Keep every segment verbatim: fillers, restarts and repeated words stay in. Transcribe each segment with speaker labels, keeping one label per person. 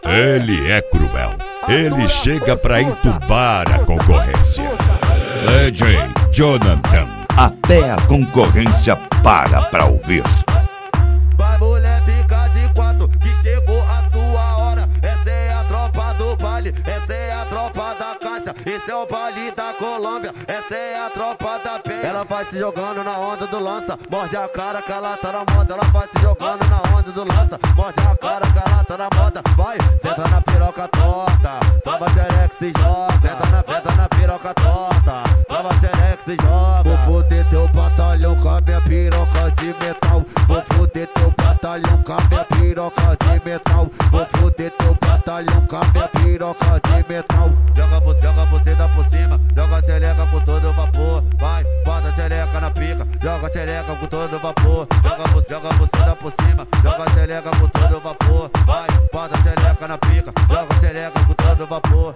Speaker 1: Ele é cruel. Ele chega pra entubar a concorrência. D J Jonathan. Até a concorrência para pra ouvir.
Speaker 2: Vai, mulher, fica de quatro que chegou a sua hora. Essa é a tropa do baile, essa é a tropa da caixa. Esse é o baile da Colômbia, essa é a tropa da penha. Ela vai se jogando na onda do lança, morde a cara que ela tá na moda. Ela vai se jogando na onda do lança, morde a cara que ela tá na moda. Vai, senta na piroca torta, toma xereca se joga. Senta na, senta na piroca torta, toma xereca se joga. Vou foder teu batalhão com a minha piroca de metal. Vou foder teu batalhão com a minha piroca de metal. Vou foder teu batalhão com a minha piroca de metal. Joga você, joga você dá por cima, joga a xereca com todo vapor. Vai, bota a xereca na pica, joga a xereca com todo vapor. Joga você, joga você dá por cima, joga a xereca com todo vapor. Vai, bota a xereca na pica, joga a xereca com todo vapor.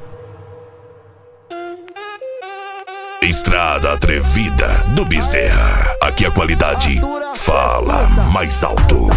Speaker 1: Estrada Atrevida do Bezerra. Aqui a qualidade fala mais alto.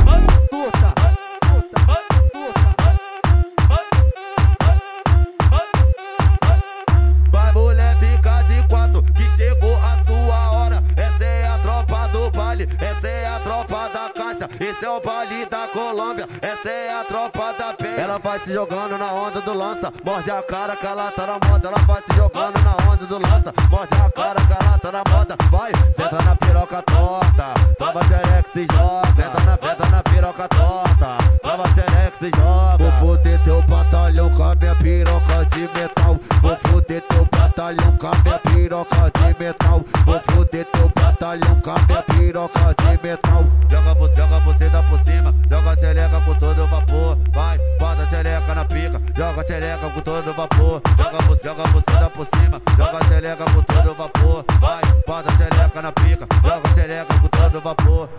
Speaker 2: Vai, mulher, fica de quatro que chegou a sua hora. Essa é a tropa do baile, essa é a tropa da caixa. Esse é o baile da Colômbia, essa é a tropa da penha. Ela vai se jogando na onda do lança, morde a cara que ela tá na moda. Ela vai se jogando na onda do lança, morde a cara que ela tá na moda. Vai, senta na piroca torta, toma xereca se joga. Senta na, senta na piroca torta, toma xereca se joga. Vou foder teu batalhão com a minha piroca de metal. Vou foder teu batalhão com a minha piroca de metal. Vou foder teu batalhão com a minha piroca de metal. Joga você, joga você dá por cima, joga a xereca com todo vapor. Vai, bota a xereca na pica, joga a xereca com todo vapor. Joga você, joga você dá por cima, joga a xereca com todo vapor. Vai, bota a xereca na pica, joga a xereca com todo vapor.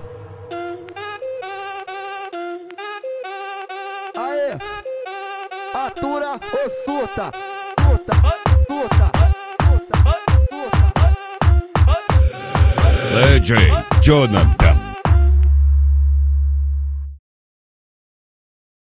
Speaker 2: Aê, atura ou surta, surta, surta, surta, surta.
Speaker 1: D J Jonathan.